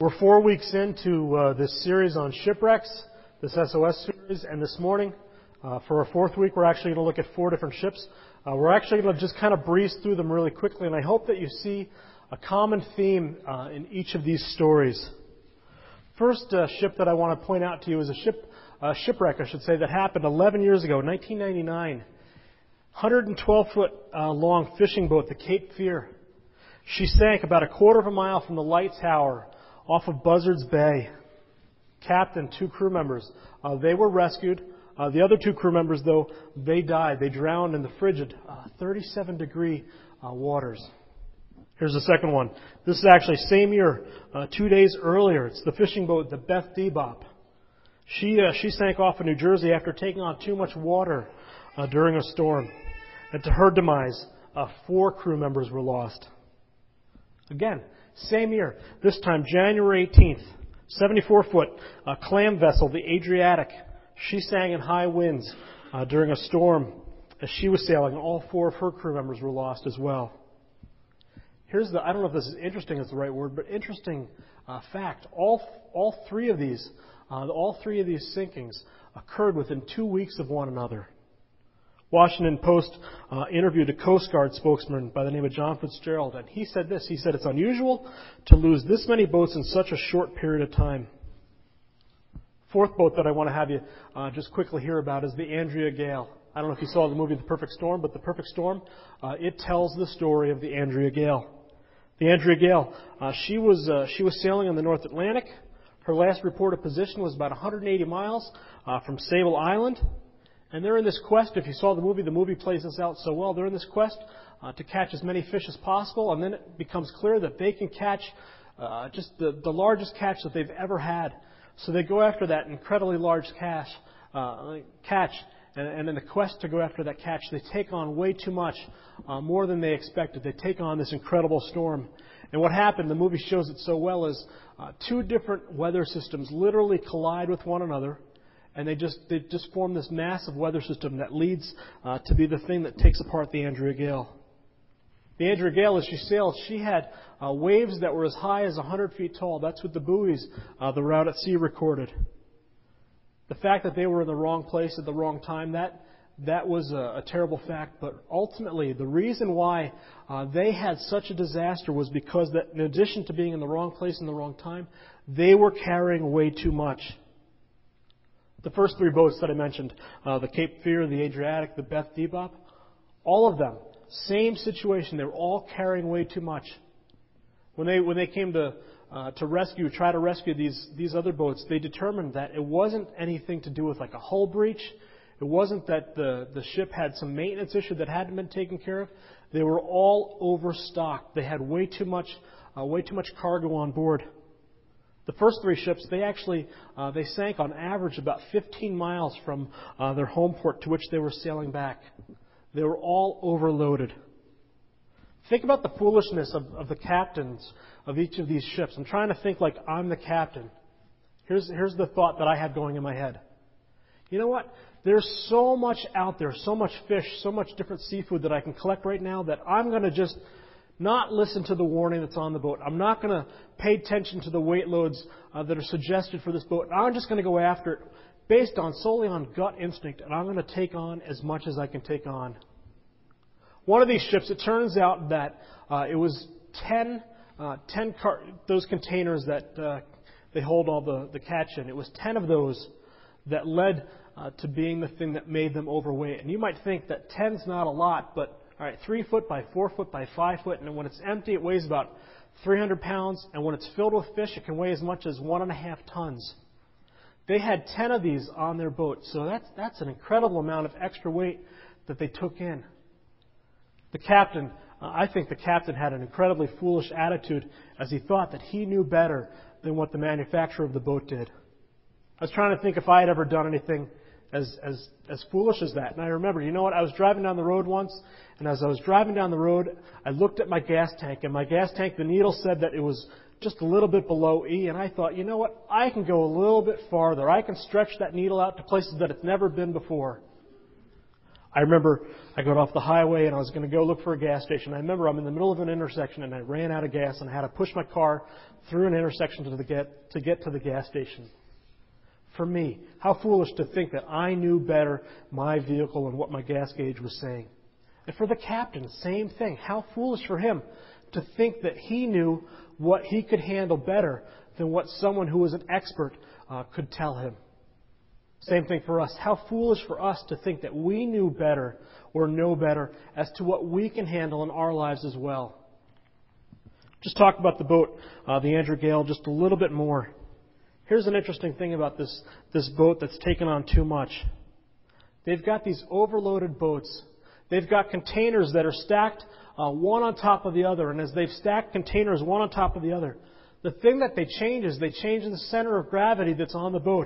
We're 4 weeks into this series on shipwrecks, this SOS series, and this morning, for our fourth week, we're actually going to look at 4 different ships. We're actually going to just kind of breeze through them really quickly, and I hope that you see a common theme in each of these stories. First ship that I want to point out to you is a shipwreck, I should say, that happened 11 years ago, 1999. 112-foot long fishing boat, the Cape Fear. She sank about a quarter of a mile from the light tower off of Buzzards Bay. Captain, 2 crew members, they were rescued. The other 2 crew members, though, they died. They drowned in the frigid 37-degree waters. Here's the second one. This is actually same year, 2 days earlier. It's the fishing boat, the Beth Debop. She sank off in New Jersey after taking on too much water during a storm. And to her demise, 4 crew members were lost. Again, same year, this time January 18th, 74-foot clam vessel, the Adriatic. She sank in high winds during a storm as she was sailing. All 4 of her crew members were lost as well. Here's I don't know if this is interesting is the right word, but interesting fact. All three of these sinkings occurred within 2 weeks of one another. Washington Post interviewed a Coast Guard spokesman by the name of John Fitzgerald, and he said this. He said, "It's unusual to lose this many boats in such a short period of time." Fourth boat that I want to have you just quickly hear about is the Andrea Gail. I don't know if you saw the movie The Perfect Storm, but The Perfect Storm, it tells the story of the Andrea Gail. The Andrea Gail, she was sailing in the North Atlantic. Her last reported position was about 180 miles from Sable Island. And they're in this quest. If you saw the movie plays this out so well. They're in this quest to catch as many fish as possible, and then it becomes clear that they can catch just the largest catch that they've ever had. So they go after that incredibly large catch, and in the quest to go after that catch, they take on way too much, more than they expected. They take on this incredible storm. And what happened, the movie shows it so well, is 2 different weather systems literally collide with one another. And they just form this massive weather system that leads to be the thing that takes apart the Andrea Gail. The Andrea Gail, as she sailed, she had waves that were as high as 100 feet tall. That's what the buoys, the Route at Sea, recorded. The fact that they were in the wrong place at the wrong time, that was a terrible fact. But ultimately, the reason why they had such a disaster was because that, in addition to being in the wrong place in the wrong time, they were carrying way too much. The first 3 boats that I mentioned, the Cape Fear, the Adriatic, the Beth Debop, all of them, same situation. They were all carrying way too much. When they came to try to rescue these other boats, they determined that it wasn't anything to do with like a hull breach. It wasn't that the ship had some maintenance issue that hadn't been taken care of. They were all overstocked. They had way too much cargo on board. The first 3 ships, they sank on average about 15 miles from their home port to which they were sailing back. They were all overloaded. Think about the foolishness of the captains of each of these ships. I'm trying to think like I'm the captain. Here's the thought that I had going in my head. You know what? There's so much out there, so much fish, so much different seafood that I can collect right now that I'm going to just not listen to the warning that's on the boat. I'm not going to pay attention to the weight loads that are suggested for this boat. I'm just going to go after it based solely on gut instinct, and I'm going to take on as much as I can take on. One of these ships, it turns out that it was 10 those containers that they hold all the catch in. It was 10 of those that led to being the thing that made them overweight. And you might think that 10's not a lot, but all right, 3 foot by 4 foot by 5 foot, and when it's empty, it weighs about 300 pounds, and when it's filled with fish, it can weigh as much as 1.5 tons. They had 10 of these on their boat, so that's an incredible amount of extra weight that they took in. The captain, I think the captain had an incredibly foolish attitude as he thought that he knew better than what the manufacturer of the boat did. I was trying to think if I had ever done anything as foolish as that. And I remember, you know what, I was driving down the road once, and as I was driving down the road, I looked at my gas tank, and my gas tank, the needle said that it was just a little bit below E, and I thought, you know what, I can go a little bit farther. I can stretch that needle out to places that it's never been before. I remember I got off the highway and I was going to go look for a gas station. I remember I'm in the middle of an intersection and I ran out of gas and I had to push my car through an intersection to get to the gas station. For me, how foolish to think that I knew better my vehicle and what my gas gauge was saying. And for the captain, same thing. How foolish for him to think that he knew what he could handle better than what someone who was an expert could tell him. Same thing for us. How foolish for us to think that we knew better or know better as to what we can handle in our lives as well. Just talk about the boat, the Andrew Gale, just a little bit more. Here's an interesting thing about this boat that's taken on too much. They've got these overloaded boats. They've got containers that are stacked one on top of the other. And as they've stacked containers one on top of the other, the thing that they change is they change the center of gravity that's on the boat.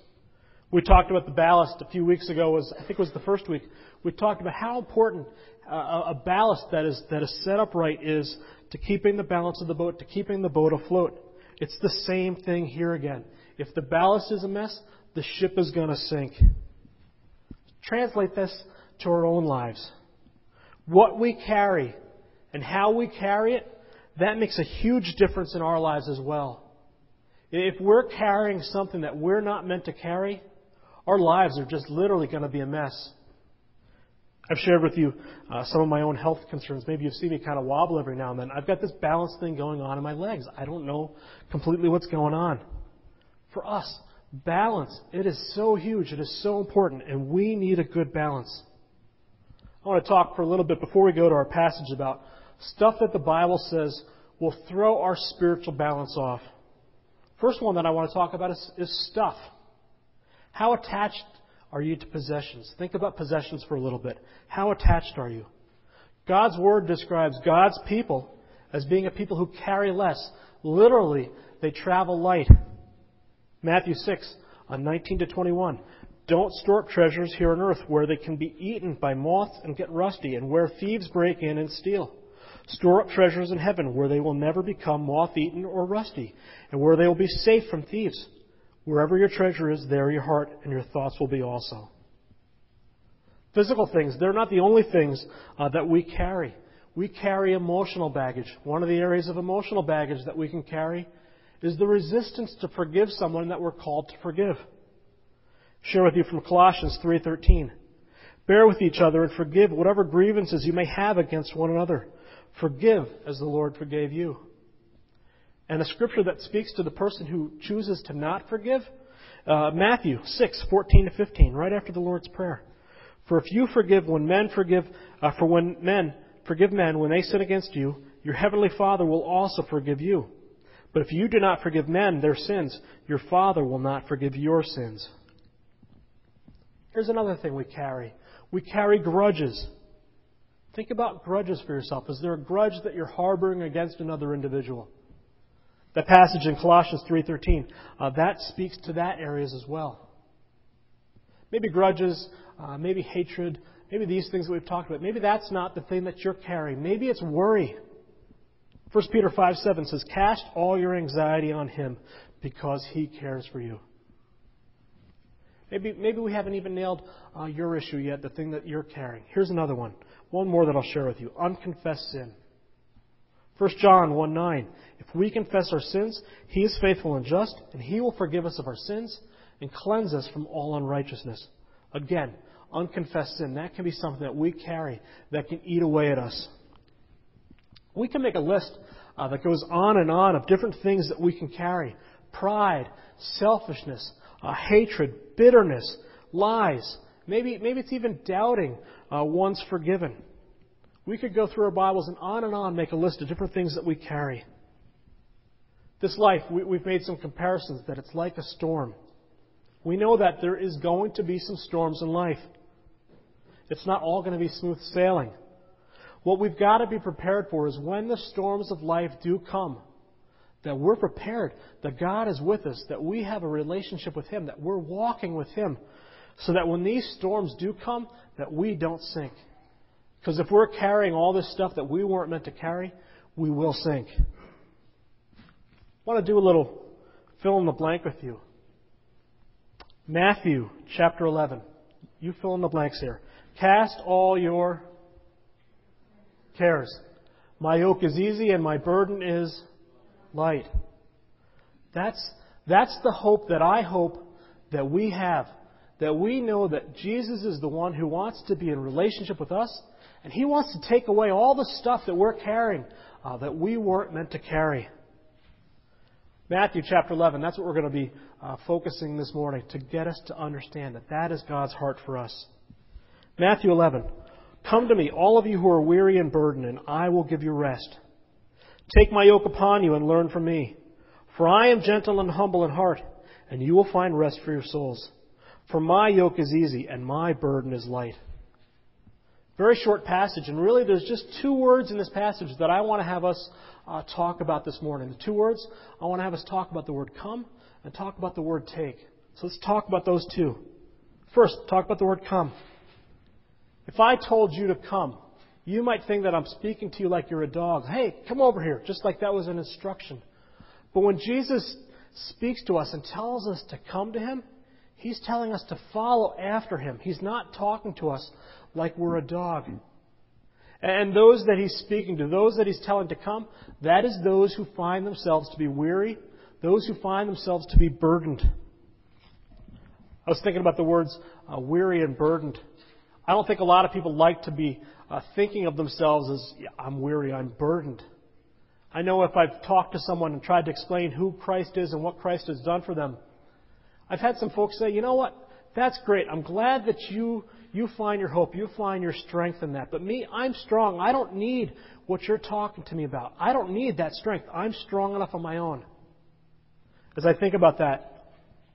We talked about the ballast a few weeks ago. I think it was the first week. We talked about how important a ballast that is set up right is to keeping the balance of the boat, to keeping the boat afloat. It's the same thing here again. If the ballast is a mess, the ship is going to sink. Translate this to our own lives. What we carry and how we carry it, that makes a huge difference in our lives as well. If we're carrying something that we're not meant to carry, our lives are just literally going to be a mess. I've shared with you some of my own health concerns. Maybe you've seen me kind of wobble every now and then. I've got this balance thing going on in my legs. I don't know completely what's going on. For us, balance, it is so huge. It is so important, and we need a good balance. I want to talk for a little bit before we go to our passage about stuff that the Bible says will throw our spiritual balance off. First one that I want to talk about is stuff. How attached are you to possessions? Think about possessions for a little bit. How attached are you? God's Word describes God's people as being a people who carry less. Literally, they travel light. Matthew 6, 19 to 21. Don't store up treasures here on earth where they can be eaten by moths and get rusty, and where thieves break in and steal. Store up treasures in heaven where they will never become moth-eaten or rusty, and where they will be safe from thieves. Wherever your treasure is, there your heart and your thoughts will be also. Physical things, they're not the only things that we carry. We carry emotional baggage. One of the areas of emotional baggage that we can carry is the resistance to forgive someone that we're called to forgive. Share with you from Colossians 3:13. Bear with each other and forgive whatever grievances you may have against one another. Forgive as the Lord forgave you. And a scripture that speaks to the person who chooses to not forgive, Matthew 6:14 to 15, right after the Lord's Prayer. For if you forgive when men forgive men when they sin against you, your heavenly Father will also forgive you. But if you do not forgive men their sins, your Father will not forgive your sins. Here's another thing we carry. We carry grudges. Think about grudges for yourself. Is there a grudge that you're harboring against another individual? That passage in Colossians 3:13, that speaks to that areas as well. Maybe grudges, maybe hatred, maybe these things that we've talked about. Maybe that's not the thing that you're carrying. Maybe it's worry. 1 Peter 5:7 says, cast all your anxiety on Him because He cares for you. Maybe we haven't even nailed your issue yet, the thing that you're carrying. Here's another one. One more that I'll share with you. Unconfessed sin. 1 John 1:9. If we confess our sins, He is faithful and just, and He will forgive us of our sins and cleanse us from all unrighteousness. Again, unconfessed sin. That can be something that we carry that can eat away at us. We can make a list that goes on and on of different things that we can carry. Pride, selfishness, hatred, bitterness, lies. Maybe it's even doubting one's forgiven. We could go through our Bibles and on make a list of different things that we carry. This life, we've made some comparisons that it's like a storm. We know that there is going to be some storms in life. It's not all going to be smooth sailing. What we've got to be prepared for is when the storms of life do come, that we're prepared, that God is with us, that we have a relationship with Him, that we're walking with Him, so that when these storms do come, that we don't sink. Because if we're carrying all this stuff that we weren't meant to carry, we will sink. I want to do a little fill in the blank with you. Matthew chapter 11. You fill in the blanks here. Cast all your cares. My yoke is easy and my burden is light. That's the hope that I hope that we have. That we know that Jesus is the one who wants to be in relationship with us, and He wants to take away all the stuff that we're carrying that we weren't meant to carry. Matthew chapter 11, that's what we're going to be focusing this morning, to get us to understand that that is God's heart for us. Matthew 11, come to me, all of you who are weary and burdened, and I will give you rest. Take my yoke upon you and learn from me. For I am gentle and humble in heart, and you will find rest for your souls. For my yoke is easy and my burden is light. Very short passage, and really there's just two words in this passage that I want to have us talk about this morning. The two words, I want to have us talk about the word come and talk about the word take. So let's talk about those two. First, talk about the word come. If I told you to come, you might think that I'm speaking to you like you're a dog. Hey, come over here, just like that was an instruction. But when Jesus speaks to us and tells us to come to Him, He's telling us to follow after Him. He's not talking to us like we're a dog. And those that He's speaking to, those that He's telling to come, that is those who find themselves to be weary, those who find themselves to be burdened. I was thinking about the words weary and burdened. I don't think a lot of people like to be thinking of themselves as, I'm weary, I'm burdened. I know if I've talked to someone and tried to explain who Christ is and what Christ has done for them, I've had some folks say, you know what, that's great. I'm glad that you find your hope, you find your strength in that. But me, I'm strong. I don't need what you're talking to me about. I don't need that strength. I'm strong enough on my own. As I think about that,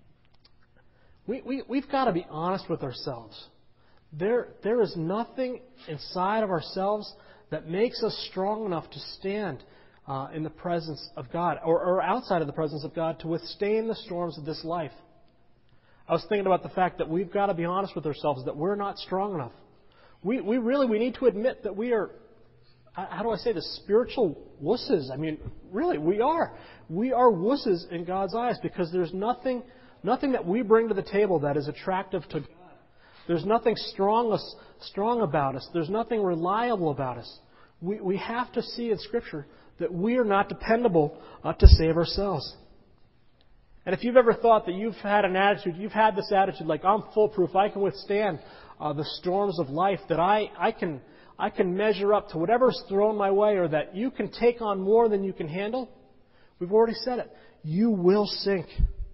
we've got to be honest with ourselves. There is nothing inside of ourselves that makes us strong enough to stand in the presence of God or outside of the presence of God to withstand the storms of this life. I was thinking about the fact that we've got to be honest with ourselves that we're not strong enough. We need to admit that we are, how do I say this, spiritual wusses. I mean, really, we are. We are wusses in God's eyes because there's nothing that we bring to the table that is attractive to God. There's nothing strong about us. There's nothing reliable about us. We have to see in Scripture that we are not dependable to save ourselves. And if you've ever thought that you've had this attitude like, I'm foolproof, I can withstand the storms of life, that I can measure up to whatever's thrown my way, or that you can take on more than you can handle, we've already said it. You will sink.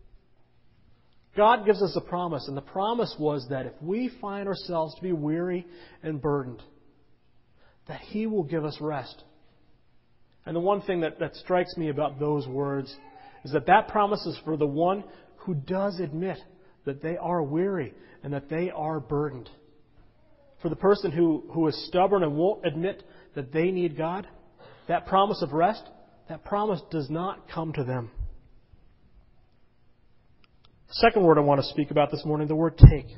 God gives us a promise, and the promise was that if we find ourselves to be weary and burdened, that He will give us rest. And the one thing that strikes me about those words is that promise is for the one who does admit that they are weary and that they are burdened. For the person who is stubborn and won't admit that they need God, that promise of rest, that promise does not come to them. Second word I want to speak about this morning, the word take.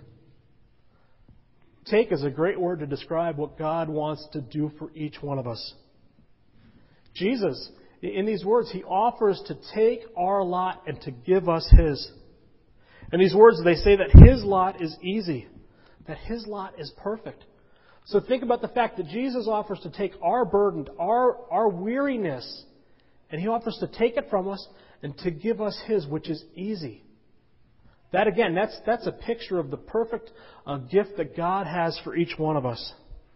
Take is a great word to describe what God wants to do for each one of us. Jesus, in these words, He offers to take our lot and to give us His. In these words, they say that His lot is easy, that His lot is perfect. So think about the fact that Jesus offers to take our burden, our weariness, and He offers to take it from us and to give us His, which is easy. That again, that's a picture of the perfect gift that God has for each one of us.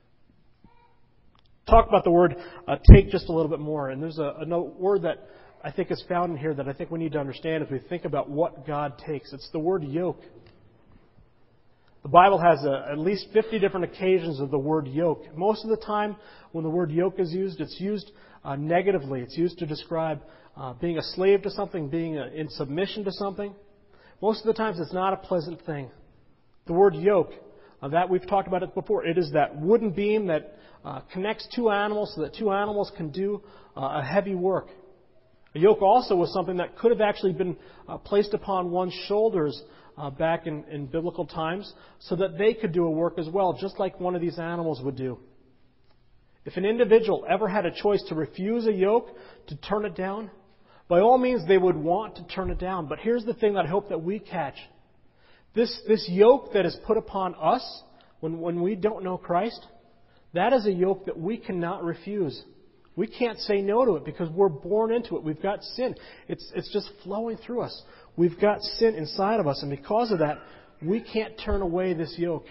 Talk about the word take just a little bit more. And there's a word that I think is found in here that I think we need to understand as we think about what God takes. It's the word yoke. The Bible has at least 50 different occasions of the word yoke. Most of the time when the word yoke is used, it's used negatively. It's used to describe being a slave to something, being in submission to something. Most of the times it's not a pleasant thing. The word yoke, that we've talked about it before, it is that wooden beam that connects two animals so that two animals can do a heavy work. A yoke also was something that could have actually been placed upon one's shoulders back in biblical times so that they could do a work as well, just like one of these animals would do. If an individual ever had a choice to refuse a yoke, to turn it down, by all means they would want to turn it down. But here's the thing that I hope that we catch. This yoke that is put upon us when we don't know Christ, that is a yoke that we cannot refuse. We can't say no to it because we're born into it. We've got sin. It's just flowing through us. We've got sin inside of us, and because of that, we can't turn away this yoke.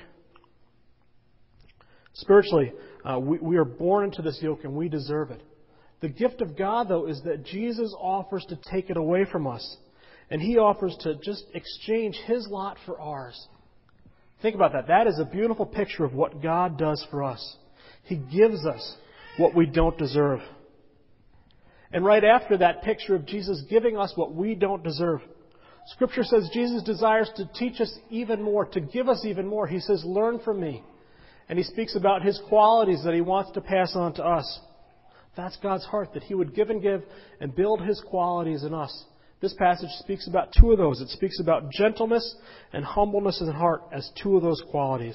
Spiritually, we are born into this yoke and we deserve it. The gift of God, though, is that Jesus offers to take it away from us. And He offers to just exchange His lot for ours. Think about that. That is a beautiful picture of what God does for us. He gives us what we don't deserve. And right after that picture of Jesus giving us what we don't deserve, Scripture says Jesus desires to teach us even more, to give us even more. He says, learn from me. And He speaks about His qualities that He wants to pass on to us. That's God's heart, that He would give and build His qualities in us. This passage speaks about two of those. It speaks about gentleness and humbleness in heart as two of those qualities.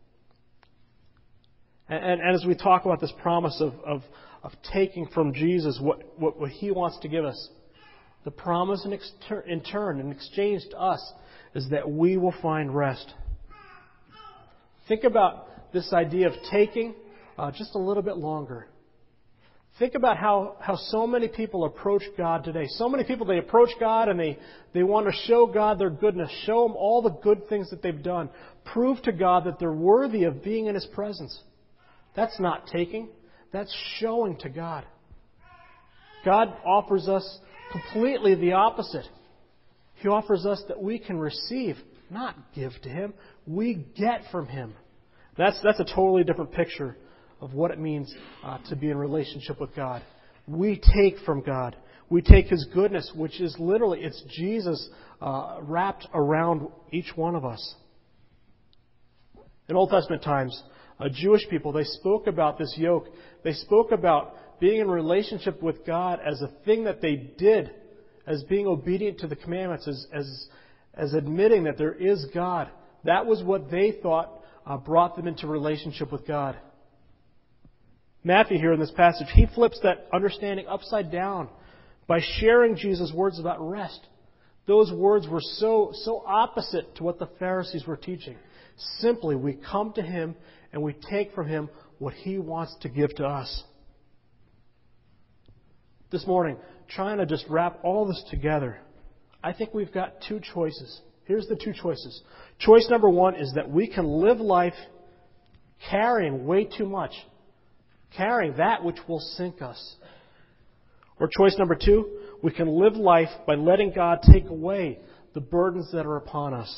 And as we talk about this promise of taking from Jesus what He wants to give us, the promise in turn, in exchange to us, is that we will find rest. Think about this idea of taking just a little bit longer. Think about how so many people approach God today. So many people, they approach God and they want to show God their goodness, show Him all the good things that they've done, prove to God that they're worthy of being in His presence. That's not taking, that's showing to God. God offers us completely the opposite. He offers us that we can receive, not give to Him. We get from Him. That's a totally different picture of what it means to be in relationship with God. We take from God. We take His goodness, which is literally, it's Jesus wrapped around each one of us. In Old Testament times, Jewish people, they spoke about this yoke. They spoke about being in relationship with God as a thing that they did, as being obedient to the commandments, as admitting that there is God. That was what they thought brought them into relationship with God. Matthew here in this passage, he flips that understanding upside down by sharing Jesus' words about rest. Those words were so opposite to what the Pharisees were teaching. Simply, we come to Him and we take from Him what He wants to give to us. This morning, trying to just wrap all this together, I think we've got two choices. Here's the two choices. Choice number one is that we can live life carrying way too much. Carrying that which will sink us. Or choice number two, we can live life by letting God take away the burdens that are upon us.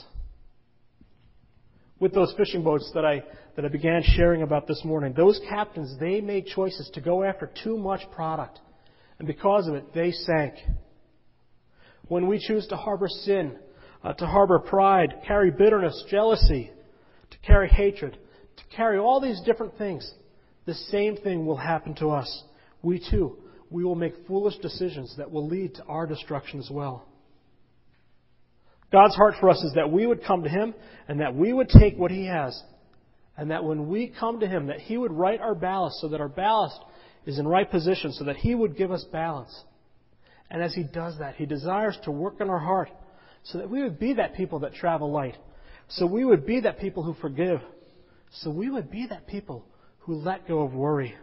With those fishing boats that I began sharing about this morning, those captains, they made choices to go after too much product. And because of it, they sank. When we choose to harbor sin, to harbor pride, carry bitterness, jealousy, to carry hatred, to carry all these different things, the same thing will happen to us. We too, we will make foolish decisions that will lead to our destruction as well. God's heart for us is that we would come to Him and that we would take what He has. And that when we come to Him, that He would right our ballast so that our ballast is in right position, so that He would give us balance. And as He does that, He desires to work in our heart so that we would be that people that travel light. So we would be that people who forgive. So we would be that people who let go of worry.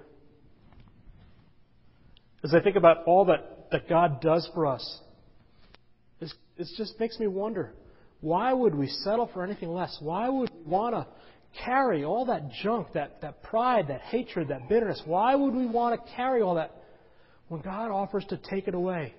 As I think about all that God does for us, it just makes me wonder, why would we settle for anything less? Why would we want to carry all that junk, that pride, that hatred, that bitterness? Why would we want to carry all that when God offers to take it away?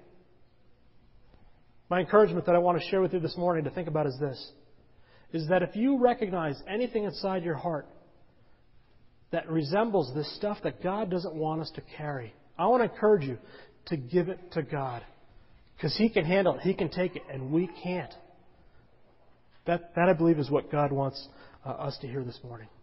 My encouragement that I want to share with you this morning to think about is this, is that if you recognize anything inside your heart that resembles this stuff that God doesn't want us to carry, I want to encourage you to give it to God. Because He can handle it. He can take it, and we can't. That I believe is what God wants us to hear this morning.